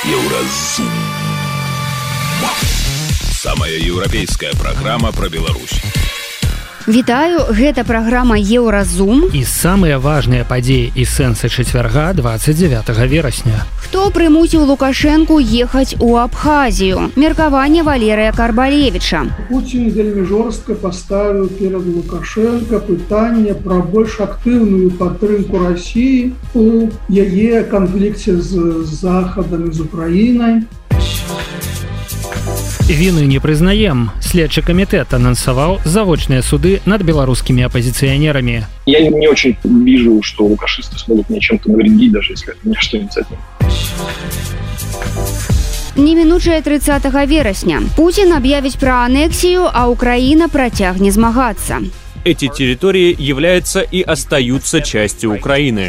Еўразум. Самая еўрапейская праграма пра Беларусь. Вітаю, гэта праграма Еўразум. І самыя важныя падзеі і сэнсы чацвярга 29 верасня. Хто прымусіў Лукашэнку ехаць у Абхазію? Меркаванне Валерыя Карбалевіча. Пуцін вельмі жорстка паставіў перад Лукашэнка пытанне пра больш актыўную падтрымку Расіі у яе канфлікце з Захадам і з Украінай. Віны не прызнаем. Следчы камітэт анансаваў завочныя суды над беларускімі аппозиционерами. Я не очень вижу, что лукашисты смогут мне чем-то навредить, даже если это не что-нибудь от них. Немінучае 30 верасня. Путин объявіць пра анексію, а Украина працягне змагацца. Эти территории являются и остаются частью Украины.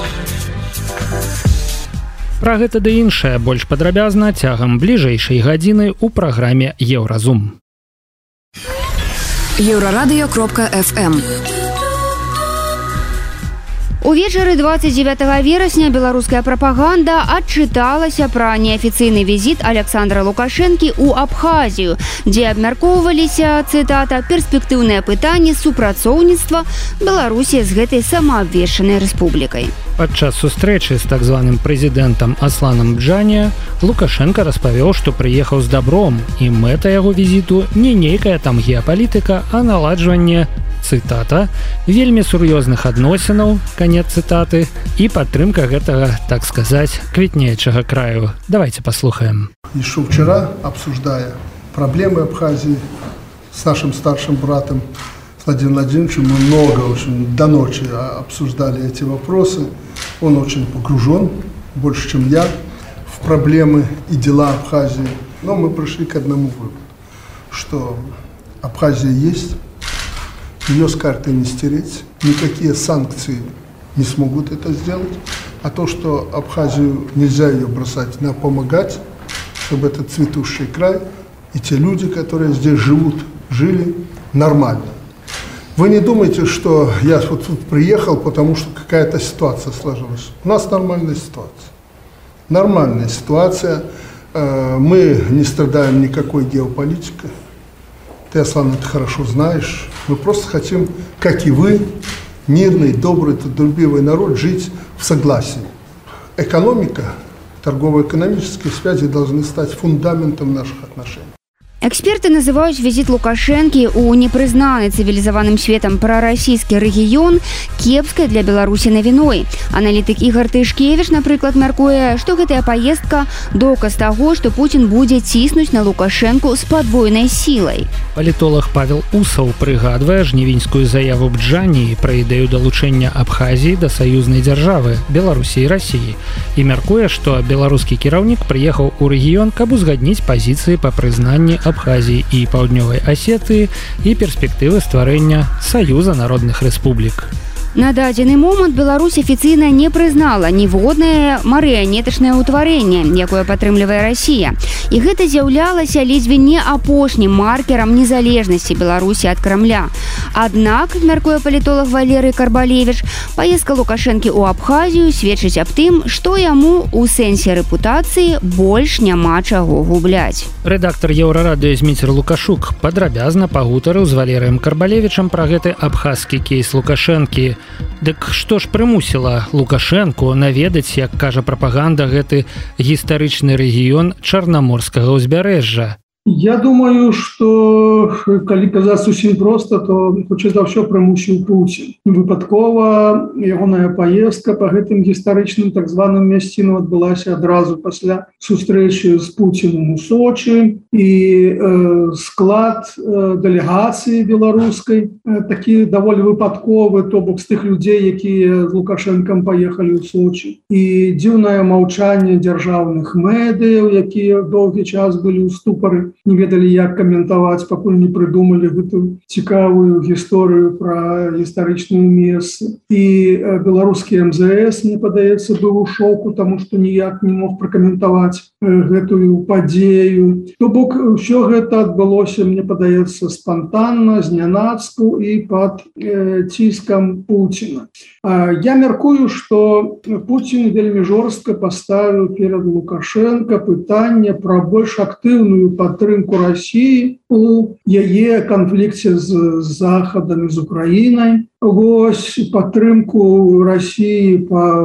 Пра гэта ды іншае больш падрабязна цягам бліжэйшай гадзіны ў праграме Еўразум. Еврорадио.FM. Увечары 29 верасня беларуская прапаганда адчыталася пра неафіцыйны візіт Александра Лукашэнкі ў Абхазію, дзе абмяркоўваліся, цытата, перспектыўныя пытанні супрацоўніцтва Беларусі з гэтай самаабвешчанай рэспублікай. Падчас сустрэчы з так званым прэзідэнтам Асланам Джане Лукашенко распавёў, што прыехаў з дабром, і мэта яго візіту не нейкая там геапалітыка, а наладжванне, цытата, вельмі сур'ёзных адносінаў, канец цытаты, і падтрымка гэтага, так сказаць, квітнеючага краю. Давайте послухаем. Еще вчера, обсуждая проблемы Абхазии с нашим старшим братом Владимиром Владимировичем, мы много, очень до ночи обсуждали эти вопросы. Он очень погружен, больше, чем я, в проблемы и дела Абхазии. Но мы пришли к одному выводу, что Абхазия есть, ее с карты не стереть, никакие санкции не смогут это сделать. А то, что Абхазию нельзя ее бросать, надо помогать, чтобы этот цветущий край и те люди, которые здесь живут, жили нормально. Вы не думайте, что я вот тут приехал, потому что какая-то ситуация сложилась. У нас нормальная ситуация. Нормальная ситуация. Мы не страдаем никакой геополитикой. Ты, Аслан, это хорошо знаешь. Мы просто хотим, как и вы, мирный, добрый, трудолюбивый народ, жить в согласии. Экономика, торгово-экономические связи должны стать фундаментом наших отношений. Эксперты называюць візіт Лукашэнкі ў непрызнаны цывілізаваным светам прарасійскі рэгіён кепскай для Беларусі навіной. Аналітык Ігор Тышкевіч, напрыклад, мяркуе, што гэтая паездка доказ таго, што Пуцін будзе ціснуць на Лукашэнку з падвойнай сілай. Палітолог Павел Усаў прыгадвае жнівеньскую заяву Бджані пра ідэю далучэння Абхазіі да саюзнай дзяржавы Беларусі і Расіі і мяркуе, што беларускі кіраўнік прыехаў у рэгіён, каб узгадніць пазіцыі па прызнанні Абхазіі і Паўднёвай Асетыі і перспектывы стварэння Саюза народных рэспублік. На дадзены момант Беларусь афіцыйна не прызнала ніводнае марыянетачнае ўтварэнне, якое падтрымлівае Расія. І гэта з'яўлялася ледзьве не апошнім маркерам незалежнасці Беларусі ад Крамля. Аднак, мяркуе палітолог Валерый Карбалевіч, паездка Лукашэнкі ў Абхазію сведчыць аб тым, што яму ў сэнсе рэпутацыі больш няма чаго губляць. Рэдактар Еўрарадыё Зміцер Лукашук падрабязна пагутарыў з Валерыем Карбалевічам пра гэты абхазскі кейс Лукашэнкі. Дык што ж прымусіла Лукашэнку наведаць, як кажа прапаганда, гэты гістарычны рэгіён Чарнаморскага ўзбярэжжа? Я думаю, что, калі казаць зусім проста, то хутчэй за ўсё прымусіў Пуцін. Выпадкова ягоная паездка па гэтым гістарычным так званым мясціну адбылася адразу пасля сустрэчы з Пуцінам у Сочы, і склад дэлегацыі беларускай такі даволі выпадковы, то бок з тых людзей, якія з Лукашэнкам паехалі ў Сочы. І дзіўнае маўчанне дзяржаўных медыяў, якія доўгі час былі ў ступары. не ведалі, як каментаваць, пакуль не прыдумалі гэту цікавую гісторыю пра гістарычную месцы. І беларускі МЗС, мне падаецца, быў у шоку, таму што ніяк не мог пракаментаваць гэтую падзею. То бок, ўсё гэта адбылося, мне падаецца, спантанна, знянацку і пад ціскам Пуціна. Я мяркую, што Пуцін вельмі жорстка паставіў перад Лукашенко пытанне пра больш актыўную падтрымку Расіі у яе канфлікце з Захадам і з Украінай. Вось падтрымку Расіі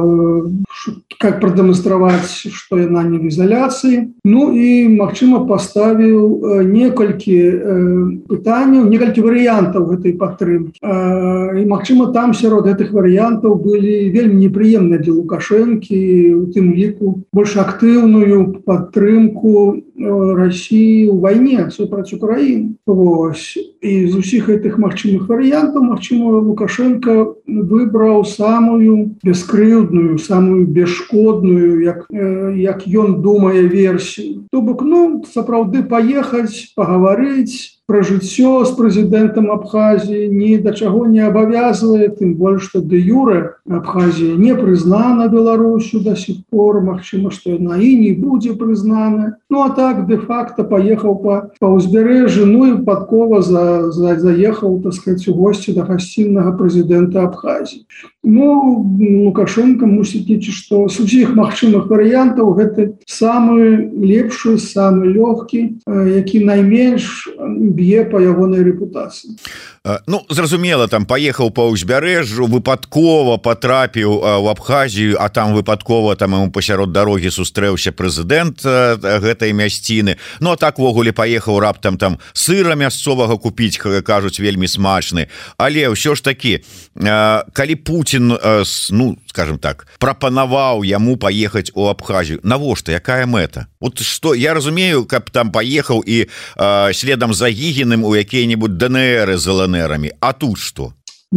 как прадэманстраваць, што яна не в ізаляцыі. Ну і, магчыма, паставіў некалькі пытанняў, некалькі варыянтаў гэтай падтрымкі. І, магчыма, там сярод гэтых варыянтаў былі вельмі непрыемныя для Лукашэнкі, у тым ліку больш актыўную падтрымку Расіі ў вайне супраць Украіны. Вось. І з усіх гэтых магчымых варыянтаў, магчыма, Лукашенко выбраў самую бескрыўдную, самую бесшкодную, як ён думае, версію. То бок, сапраўды паехаць, пагаварыць пра жыццё з прэзідэнтам Абхазіі ні да чаго не абавязвае, тым больш, што дэ юрэ Абхазія не прызнана Беларусю да сих пор, магчыма, што яна і не будзе прызнана. А так, дэ-факта паехаў па ўзбярэжжы, і выпадкова заехаў, так сказаць, у госці да гасціннага прэзідэнта Абхазіі. Лукашенко мусіць лічыць, што з усіх магчымых варыянтаў гэта самы лепшы, самы лёгкі, які найменш б'е па ягонай рэпутацыі. Зразумела, там паехаў па ўзбярэжжу, выпадкова патрапіў у Абхазію, а там выпадкова там яму пасярод дарогі сустрэўся прэзідэнт гэтай мясціны. А так ввогуле паехаў раптам там сыра мясцовага купіць, кажуць, вельмі смачны. Але ўсё ж такі, калі Пуцін, скажем так, прапанаваў яму паехаць у Абхазію, навошта, якая мэта? Вот што, я разумею, каб там паехаў і следам за Гігіным у якія-небудзь ДНР з ЛНРамі. А тут што?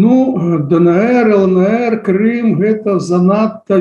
ДНР, ЛНР, Крым – гэта занадта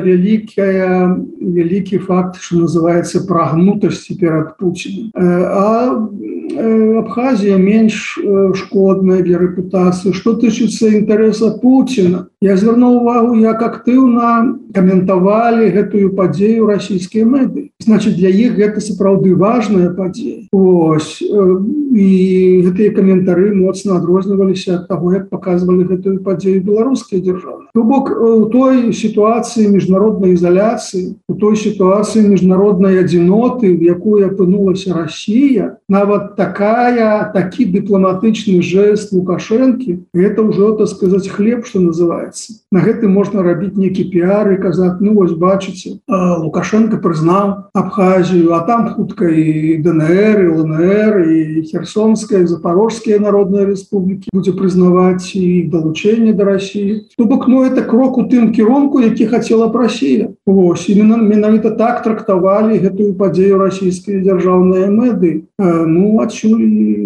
вялікі факт, што называецца прагнутасці перад Пуціным. А Абхазія менш шкодная для рэпутацыі. Што тычыцца інтарэса Пуціна, я звярнуў увагу, як актыўна каментавалі гэтую падзею расійскія медыі. Значыць, для іх гэта сапраўды важная падзея. Ось. І гэтыя каментары моцна адрозніваліся ад таго, як паказвалі гэтую падзею беларускай дзяржавы. То бок, у той сітуацыі міжнароднай ізаляцыі, у той сітуацыі міжнароднай адзіноты, в якой апынулася Расія, нават такі дыпламатычны жэст Лукашэнкі, гэта ўжо, так сказаць, хлеб, што называецца. На гэты можна рабіць некі піар і казаць, вось бачыце, Лукашенко прызнаў Абхазію, а там хутка і ДНР, і ЛНР, і Херсонская, і Запорожская народная рэспублікі будзе прызнаваць і далучэнне да Расіі. То бок, это крок у тым кірунку, які хацела б Расія. Вось, і менавіта так трактавалі гэтую падзею расійскія дзяржаўныя медыі. Адсюль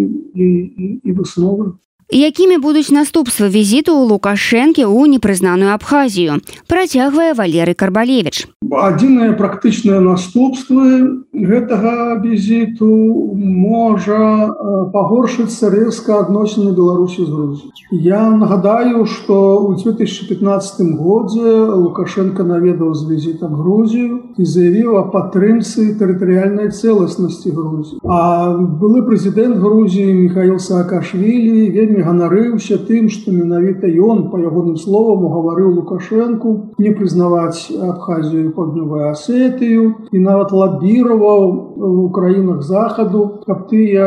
і высновы. Якімі будуць наступствы візіту Лукашэнкі ў непрызнаную Абхазію, працягвае Валерый Карбалевіч. Адзіныя практычныя наступствы гэтага візіту можа пагоршыцца рэзка адносіны Беларусі з Грузіяй. Я нагадаю, што ў 2015 годзе Лукашенко наведаў з візітам Грузію і заявіў о падтрымцы тэрытарыяльнай цэласнасці Грузіі. А былы прэзідэнт Грузіі Михаил Саакашвілі вельмі ганарыўся тым, што менавіта ён, па ягоным словам, угаварыў Лукашэнку не прызнаваць Абхазію і Паўднёвую Асетыю і нават лабіраваў у краінах Захаду, каб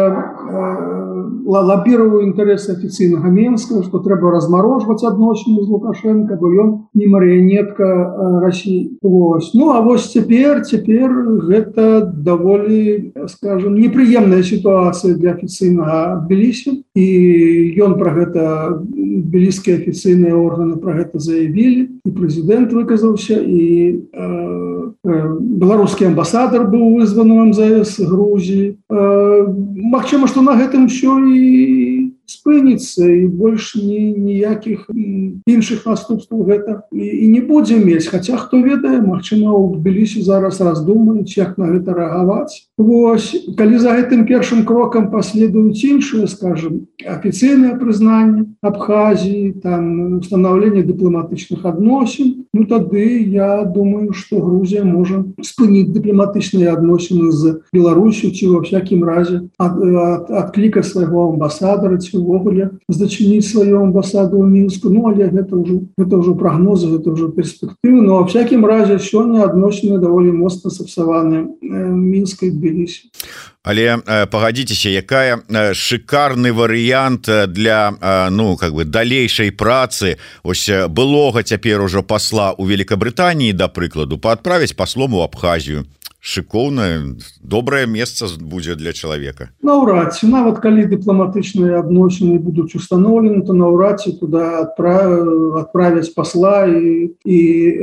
лабіраваў інтарэсы афіцыйнага Менска, што трэба размарожваць адносіны з Лукашэнка, бо ён не марыянетка Расіі. А вось цяпер гэта даволі, скажем, непрыемная сітуацыя для афіцыйнага Тбілісі, і ён пра гэта, тбіліскія афіцыйныя органы пра гэта заявілі, і прэзідэнт выказаўся, і беларускі амбасадар быў вызваны ў МЗС Грузіі. Магчыма, што на гэтым ўсё і спыніцца і больш ніякіх іншых наступстваў гэта і не будзе мець, хаця хто ведае, магчыма, у Тбілісі зараз раздумаюць, як на гэта рэагаваць. Вось, калі за гэтым першым крокам паследуюць іншыя, скажем, афіцыйнае прызнанне Абхазіі, там устанаўленне дыпламатычных адносін, ну тады я думаю, што Грузія можа спыніць дыпламатычныя адносіны з Беларусю ці ва всякім разе адклікаць свайго амбасадара ці ўвогуле зачыніць сваю амбасаду ў Мінску. Ну, але гэта ўжо прагнозы, гэта ўжо перспектывы. Но во всякім разе сёння адносіны даволі моцна сапсаваныя Мінска і Тбілісі. Але пагадзіцеся, якая шикарны варыянт для далейшай працы ось былога цяпер ужо пасла у Великабрытаніі, да прыкладу, паадправіць паслом у Абхазію. Шыкоўнае, добрае месца будзе для чалавека. Наўрад ці, нават калі дыпламатычныя адносіны будуць устаноўлены, то наўрад ці туды адправяць пасла і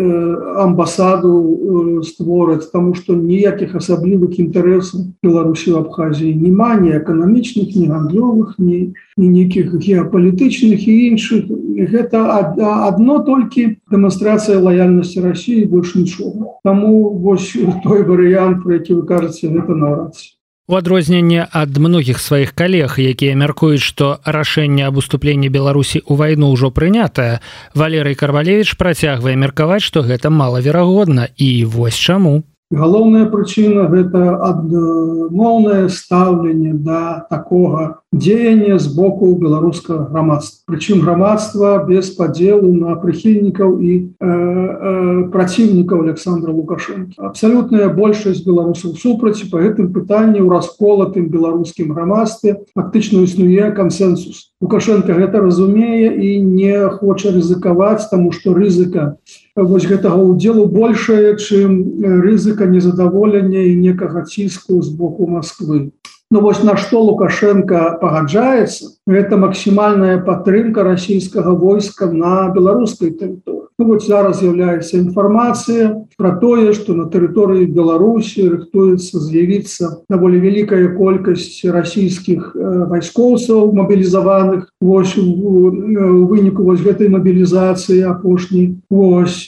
амбасаду створаць, таму што ніякіх асаблівых інтарэсаў Беларусі в Абхазіі няма, ні эканамічных, ні гандлёвых, ні нейкіх геапалітычных і іншых. Гэта адно толькі дэманстрацыя лаяльнасці Расіі, больш нічога. Таму вось той варыянт, про які вы кажаце, гэта наўрад ці. У адрозненне ад многіх сваіх калег, якія мяркуюць, што рашэнне аб уступленні Беларусі ў вайну ўжо прынятае, Валерый Карбалевіч працягвае меркаваць, што гэта малаверагодна. І вось чаму. Галоўная прычына – гэта адмоўнае стаўленне да такога дзеяння з боку беларускага грамадства. Прычым грамадства без падзелу на прыхільнікаў і праціўнікаў Александра Лукашэнкі. Абсалютная большасць беларусаў супраць, па гэтым пытанні ў расколатым беларускім грамадстве фактычна існуе кансенсус. Лукашенко гэта разумее і не хоча рызыкаваць, таму што рызыка вось гэтага ўдзелу большая, чым рызыка незадаволення і некага ціску з боку Масквы. Ну вось на што Лукашенко пагаджаецца, гэта максімальная падтрымка расійскага войска на беларускай тэрыторыі. Ну вот зараз з'яўляецца інфармацыя пра тое, што на тэрыторыі Беларусі рыхтуецца з'явіцца даволі вялікая колькасць расійскіх вайскоўцаў мабілізаваных. Вось у выніку вось гэтай мабілізацыі апошняй вось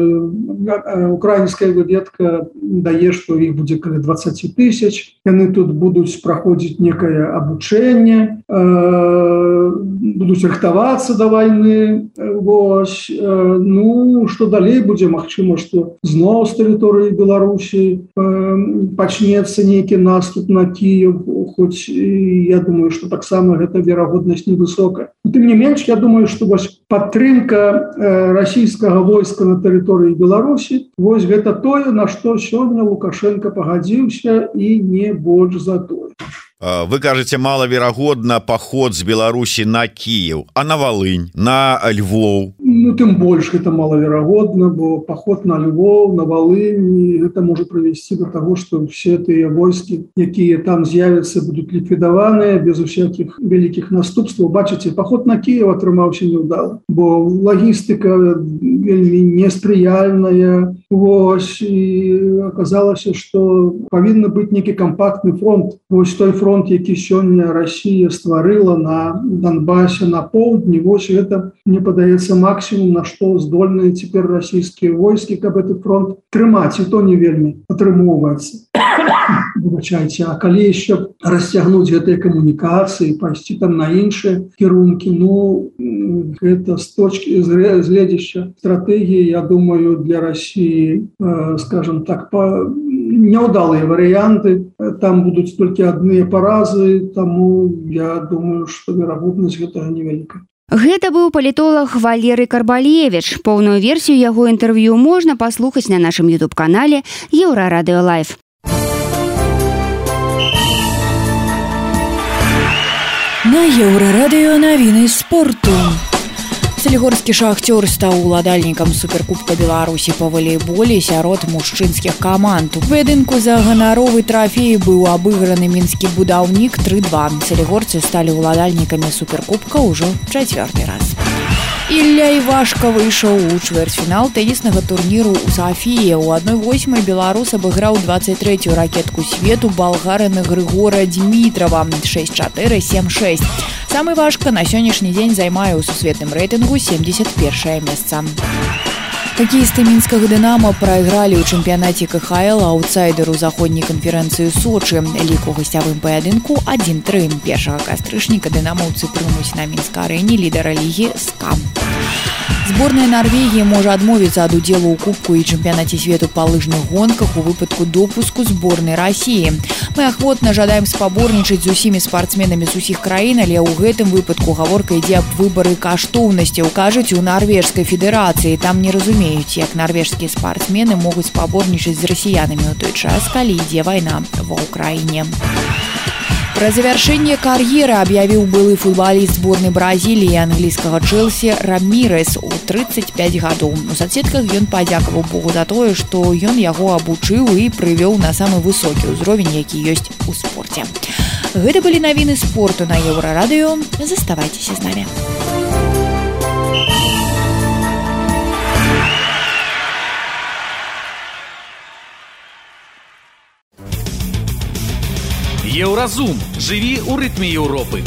украінская выведка дае, што іх будзе каля 20 тысяч. Яны тут будуць праходзіць некае абучэнне, будуць рыхтавацца да вайны. Вось, ну, што далей будзе, магчыма, што зноў з тэрыторыі Беларусі пачнецца нейкі наступ на Кіев, хоць я думаю, што таксама гэта верагоднасць невысокая. Тым не менш, я думаю, што вось падтрымка расійскага войска на тэрыторыі Беларусі, вось гэта тое, на што сёння Лукашенко пагадзіўся і не больш за тое. Вы кажаце, малаверагодна паход з Беларусі на Кіев, а на Валынь, на Львоў? Ну, тым больш гэта малаверагодна, бо паход на Львоў, на Валынь, гэта можа прывесці да таго, што все тыя войскі, якія там з'явяцца, будуць ліквідаваныя без усякіх вялікіх наступстваў. Бачыце, паход на Кіев атрымаўся неўдалы, бо лагістыка вельмі неспрыяльная. Вось, і аказалася, што павінна быць нейкі кампактны фронт. Вось той фронт, які сёння Расія стварыла на Донбасе, на поўдні, вось гэта, мне падаецца, максімум, на што здольныя цяпер расійскія войскі, каб гэты фронт трымаць, і то не вельмі атрымоўваецца. Выбачайце, а калі яшчэ расцягнуць гэтыя камунікацыі, пайсці там на іншыя кірункі, ну, гэта з точкі гледзяща стратэгіі, я думаю, для Расіі, скажем так, няўдалыя варыянты, там будуць толькі адныя паразы, таму я думаю, што верагоднасць гэтага невялікая. Гэта быў палітолог Валерый Карбалевіч. Поўную версію яго інтэрв'ю можна паслухаць на нашым YouTube-канале Еўрарадыё Лайв. На Еўрарадыё навіны спорту. Салігорскі «Шахцёр» стаў уладальнікам суперкубка Беларусі па валейболе сярод мужчынскіх каманд. У паядынку за ганаровы трафей быў абыграны мінскі «Будаўнік» 3-2. Салігорцы сталі уладальнікамі суперкубка ўжо 4-й раз. Ілля Івашка выйшаў у чвэрцьфінал тэніснага турніру ў Сафіі. У 1/8 беларус абыграў 23-ю ракетку свету балгарына Грыгора Дмітрава 6-4, 7-6. Самы важка на сённяшні дзень займае ў сусветным рэйтынгу 71-е месца. Хакеісты мінскага «Дынамо» прайгралі ў чэмпіянаце КХЛ аўтсайдеру заходняй канферэнцыі Сочы. Лік у гасцявым паядынку 1-3. 1 кастрычніка дынамаўцы прымуць на Мінск-арэне лідара лігі СКА. Зборная Норвегіі можа адмовіцца ад удзелу ў кубку і чэмпіянаце свету па лыжных гонках у выпадку допуску зборнай Расіі. Мы ахвотна жадаем спаборнічаць з усімі спартсменамі з усіх краін, але ў гэтым выпадку гаворка ідзе аб выбары каштоўнасцяў, кажуць у нарвежскай федэрацыі. Там не разумеюць, як нарвежскія спартсмены могуць спаборнічаць з расіянамі ў той час, калі ідзе вайна ва ўкраіне. Пра завяршэнне кар'еры аб'явіў былы футбаліст зборнай Бразіліі англійскага Чэлсі Рамірэс у 35 гадоў. У соцсетках ён падзякаваў Богу за тое, што ён яго абучыў і прывёў на самы высокі ўзровень, які ёсць у спорце. Гэта былі навіны спорту на Еўрарадыё. Заставайцеся з намі. Еўразум. Жыві ў рытме Еўропы.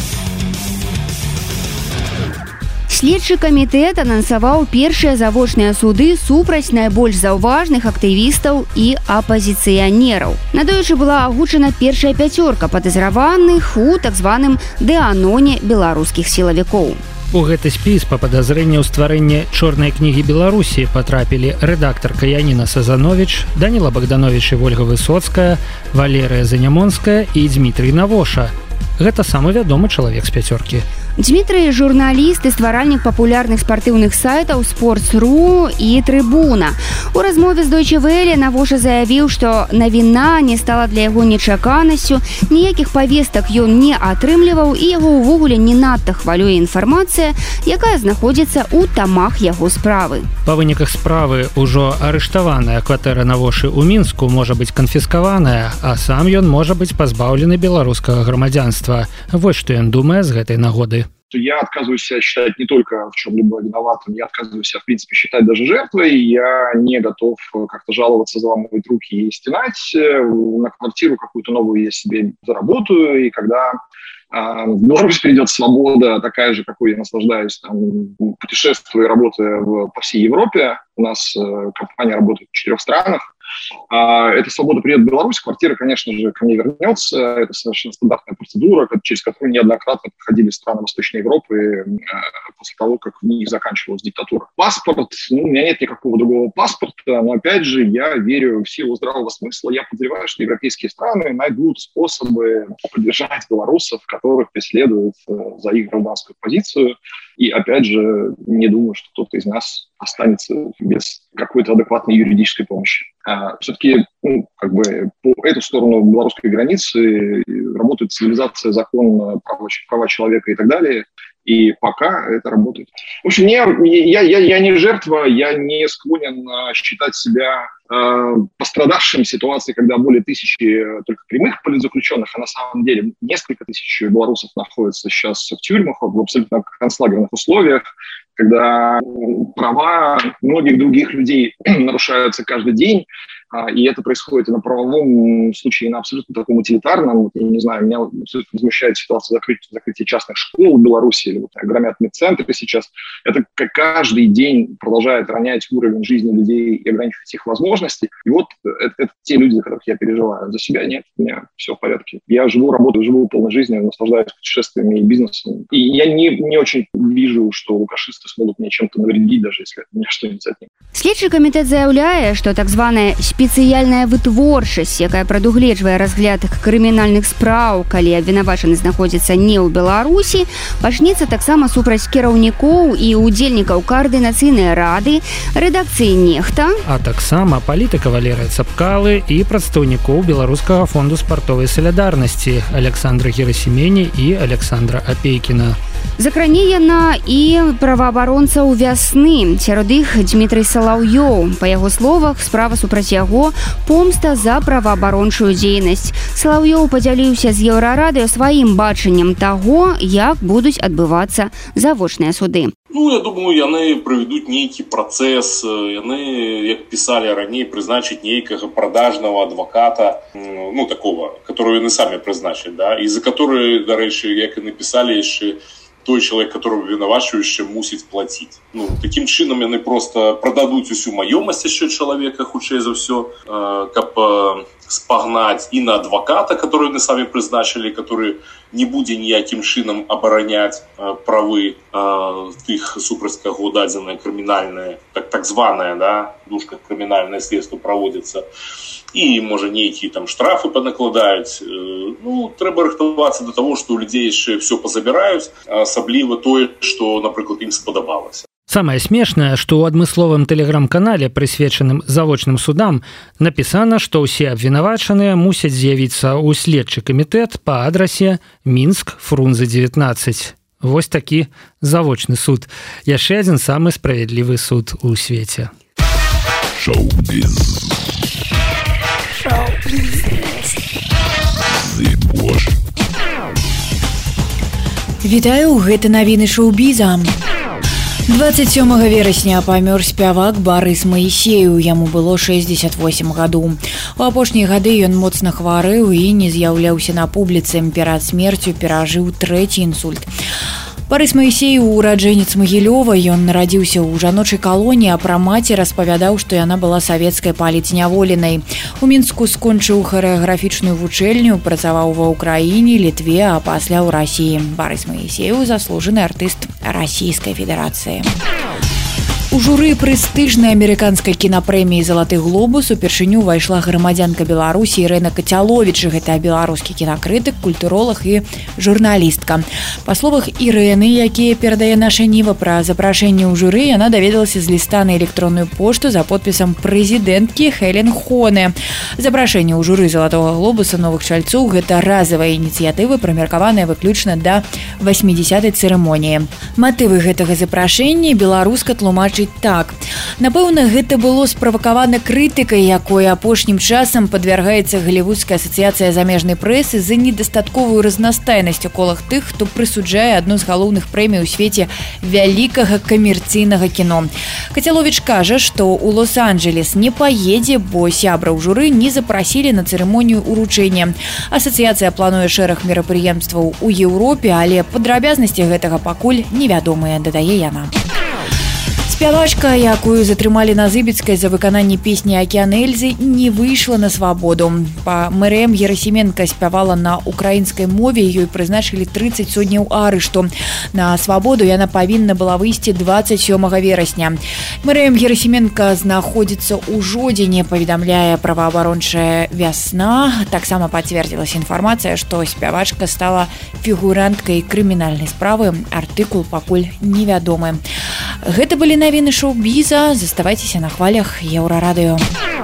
Следчы камітэт анансаваў першыя завочныя суды супраць найбольш заўважных актывістаў і апазіцыянераў. Надоечы была агучана першая 5 падазраваных у так званым дэаноне беларускіх сілавікоў. У гэты спіс па падазрэнні ў стварэнні чорнай кнігі Беларусі патрапілі рэдактарка Яніна Сазановіч, Даніла Богданович і Вольга Высоцкая, Валерыя Занямонская і Дмітрый Навоша. Гэта самы вядомы чалавек з 5. Дмітрый – журналіст і стваральнік папулярных спартыўных сайтаў «Спортс.ру» і «Трыбуна». У размове з Deutsche Welle Навоша заявіў, што навіна не стала для яго нечаканасцю, ніякіх павестак ён не атрымліваў і яго ўвогуле не надта хвалюе інфармацыя, якая знаходзіцца ў тамах яго справы. Па выніках справы ўжо арыштаваная кватэра Навошы ў Мінску можа быць канфіскаваная, а сам ён можа быць пазбаўлены беларускага грамадзянства. Вось што ён думае з гэтай нагоды. Я отказываюсь себя считать не только в чем-либо виноватым, я отказываюсь себя, в принципе, считать даже жертвой. Я не готов как-то жаловаться, заламывать руки и стенать. На квартиру какую-то новую я себе заработаю, и когда в Беларусь придет свобода, такая же, какой я наслаждаюсь, там, путешествуя и работая по всей Европе. У нас компания работает в 4 странах. Эта свобода придет в Беларусь, квартира, конечно же, ко мне вернется. Это совершенно стандартная процедура, через которую неоднократно проходили страны Восточной Европы после того, как в них заканчивалась диктатура. Паспорт, у меня нет никакого другого паспорта, но, опять же, я верю в силу здравого смысла. Я подозреваю, что европейские страны найдут способы поддержать белорусов, которых преследуют за их гражданскую позицию. И, опять же, не думаю, что кто-то из нас останется без какой-то адекватной юридической помощи. Все-таки, по эту сторону белорусской границы работает цивилизация, закон, права человека и так далее. И пока это работает. В общем, я не жертва, я не склонен считать себя пострадавшим в ситуации, когда более 1000 только прямых политзаключенных, а на самом деле несколько тысяч белорусов находятся сейчас в тюрьмах в абсолютно концлагерных условиях, когда права многих других людей нарушаются каждый день, и это происходит и на правовом случае, и на абсолютно таком утилитарном. Я не знаю, меня абсолютно возмущает ситуация закрытия частных школ в Беларуси, или громят медцентры сейчас. Это каждый день продолжает ронять уровень жизни людей и ограничивать их возможности. И вот это те люди, за которых я переживаю. За себя нет, у меня все в порядке. Я работаю, живу полной жизнью, наслаждаюсь путешествиями и бизнесом. И я не очень вижу, что лукашисты смогут мне чем-то навредить, даже если меня что-нибудь отнимет. Следчы камітэт заяўляе, што так званая спецыяльная вытворчасць, якая прадугледжвае разгляд крымінальных спраў, калі абвінавачаны знаходзіцца не ў Беларусі, пачнецца таксама супраць кіраўнікоў і удзельнікаў каардынацыйнай рады, рэдакцыі «Нехта», а таксама палітыка Валерыя Цапкалы і прадстаўнікоў Беларускага фонду спартовай салідарнасці Александра Герасімені і Александра Апейкіна. Закране яна і праваабаронцаў вясны. Сярод іх Дмітрый Салаўёў. Па яго словах, справа супраць яго помста за праваабарончую дзейнасць. Салаўёў падзяліўся з Еўрарадыё сваім бачаннем таго, як будуць адбывацца завочныя суды. Я думаю, яны правядуць нейкі працэс, яны, як пісалі раней, прызначыць нейкага продажнага адваката, такого, которого яны самі прызначаць, да, і за который, дарэчы, як і напісалі яшчэ, той чалавек, которого вінавачваючы, мусіць плаціць. Такім чынам яны просто прададуць усю маёмасць яшчэ чалавека, хутчэй за ўсё, каб спагнаць і на адваката, который яны самі прызначылі, который не будзе ніякім чынам абараняць правы тых, супраць каго дадзенае крымінальнае, так званае, да, дужка крымінальнае следства праводзіцца. І, можа, нейкія там штрафы панакладаюць. Трэба рыхтавацца да таго, што ў людзей яшчэ ўсё пазабіраюць, асабліва тое, што, напрыклад, ім спадабалася. Самае смешнае, што ў адмысловым тэлеграм-канале, прысвечаным завочным судам, напісана, што ўсе абвінавачаныя мусяць з'явіцца ў следчы камітэт па адрасе Мінск, Фрунзе 19. Вось такі завочны суд. Яшчэ адзін самы справядлівы суд у свеце. Шоу-біз. Вітаю, гэта навіны шоу-біза. 27 верасня памёр спявак Барыс Маісеў, яму было 68 гадоў. У апошнія гады ён моцна хварэў і не з'яўляўся на публіцы. Перад смерцю перажыў 3-й інсульт. Барыс Маісеў – ураджэнец Магілёва, ён нарадзіўся ў жаночай калоніі, а пра маці распавядаў, што яна была савецкай паліцняволенай. У Мінску скончыў харэаграфічную вучэльню, працаваў ва ўкраіне, Літве, а пасля ў Расіі. Барыс Маісеў – заслужаны артыст Расійскай Федэрацыі. У журы прэстыжнай амерыканскай кінапрэміі «Залаты глобус» упершыню ўвайшла грамадзянка Беларусі Ірына Кацяловіч. Гэта беларускі кінакрытык, культуролаг і журналістка. Па словах Ірыны, якія перадае наша Ніва, пра запрашэнне ў журы, яна даведалася з ліста на электронную пошту за подпісам прэзідэнткі Хелен Хоне. Запрашэнне ў журы «Залатога глобуса» новых чальцоў – гэта разавая ініцыятыва, прымеркаваная выключна да 80-й цырымоніі. Матывы гэтага запрашэння беларуска тлумачыць так. Напэўна, гэта было справакавана крытыкай, якой апошнім часам падвяргаецца Галівудская асацыяцыя замежнай прэсы за недастатковую разнастайнасць у колах тых, хто прысуджае адну з галоўных прэмій у свеце вялікага камерцыйнага кіно. Кацяловіч кажа, што ў Лос-Анджелес не паедзе, бо сябраў журы не запрасілі на цырымонію ўручэння. Асацыяцыя плануе шэраг мерапрыемстваў у Еўропе, але падрабязнасці гэтага пакуль невядомыя, дадае яна. Спявачка, якую затрымалі на Зыбіцкай за выкананне песні «Акеан Эльзы», не выйшла на свабоду. Па Мэрыэм Герасіменка спявала на украінскай мове, ёй прызначылі 30 судняў арышту. На свабоду яна павінна была выйсці 27 верасня. Мэрыэм Герасіменка знаходзіцца ў Жодзіне, паведамляе праваабарончая «Вясна». Таксама пацвердзілася інфармацыя, што спявачка стала фігуранткай крымінальнай справы. Артыкул пакуль невядомы. Гэта былі навіны шоу-біза. Заставайцеся на хвалях Еўрарадыё.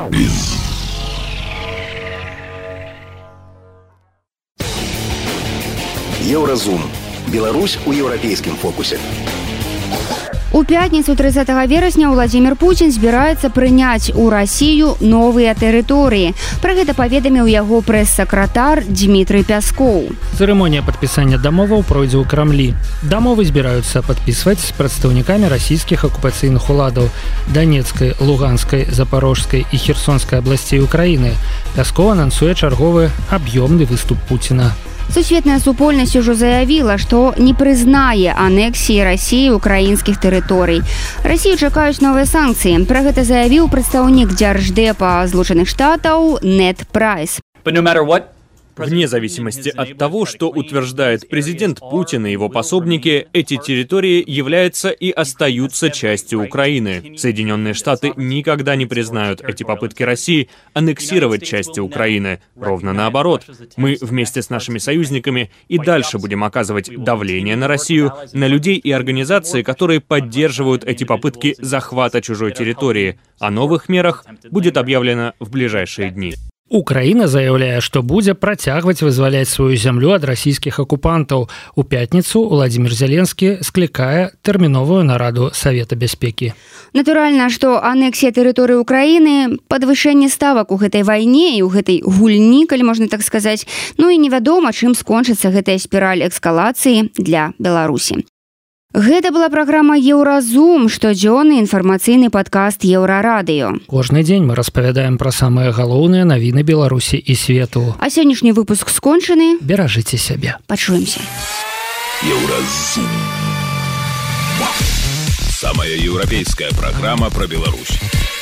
Еўразум. Беларусь у еўрапейскім фокусе. У пятніцу 30 верасня Владзімір Пуцін збіраецца прыняць у Расію новыя тэрыторыі. Пра гэта паведаміў яго прэс-сакратар Дмітрый Пяскоў. Цырымонія падпісання дамоваў пройдзе ў Крамлі. Дамовы збіраюцца падпісваць з прадстаўнікамі расійскіх акупацыйных уладаў Данецкай, Луганскай, Запарожскай і Херсонскай абласцей Украіны. Пяскоў анансуе чарговы аб'ёмны выступ Пуціна. Сусветная супольнасць ужо заявіла, што не прызнае анексіі Расіі ўкраінскіх тэрыторый. Расію чакаюць новыя санкцыі. Пра гэта заявіў прадстаўнік Дзярждэпа Злучаных Штатаў Нед Прайс. Вне зависимости от того, что утверждает президент Путин и его пособники, эти территории являются и остаются частью Украины. Соединенные Штаты никогда не признают эти попытки России аннексировать части Украины. Ровно наоборот. Мы вместе с нашими союзниками и дальше будем оказывать давление на Россию, на людей и организации, которые поддерживают эти попытки захвата чужой территории. О новых мерах будет объявлено в ближайшие дни. Украіна заяўляе, што будзе працягваць вызваляць сваю зямлю ад расійскіх акупантаў. У пятніцу Владзімір Зеленскі склікае тэрміновую нараду Савета бяспекі. Натуральна, што анексія тэрыторыі Украіны, падвышэнне ставак у гэтай вайне і ў гэтай гульні, калі можна так сказаць, і невядома, чым скончыцца гэтая спіраль эскалацыі для Беларусі. Гэта была праграма «Еўразум», штодзённы інфармацыйны падкаст Еўрарадыё. Кожны дзень мы распавядаем пра самыя галоўныя навіны Беларусі і свету. А сённяшні выпуск скончаны. Беражыце сябе. Пачуемся. Еўразум. Самая еўрапейская программа про Беларусь.